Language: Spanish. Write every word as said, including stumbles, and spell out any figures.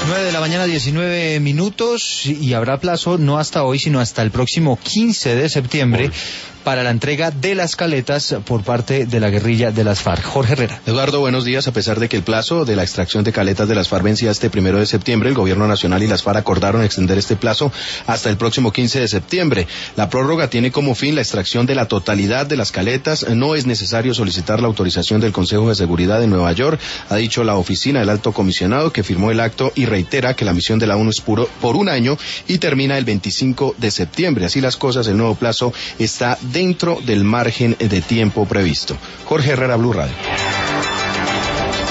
nueve de la mañana, diecinueve minutos, y habrá plazo no hasta hoy, sino hasta el próximo quince de septiembre para la entrega de las caletas por parte de la guerrilla de las FARC. Jorge Herrera. Eduardo, buenos días. A pesar de que el plazo de la extracción de caletas de las FARC vencía este primero de septiembre, el Gobierno Nacional y las FARC acordaron extender este plazo hasta el próximo quince de septiembre. La prórroga tiene como fin la extracción de la totalidad de las caletas. No es necesario solicitar la autorización del Consejo de Seguridad de Nueva York, ha dicho la oficina del Alto Comisionado, que firmó el acto y reitera que la misión de la ONU es puro, por un año y termina el veinticinco de septiembre. Así las cosas, el nuevo plazo está dentro del margen de tiempo previsto. Jorge Herrera, Blue Radio.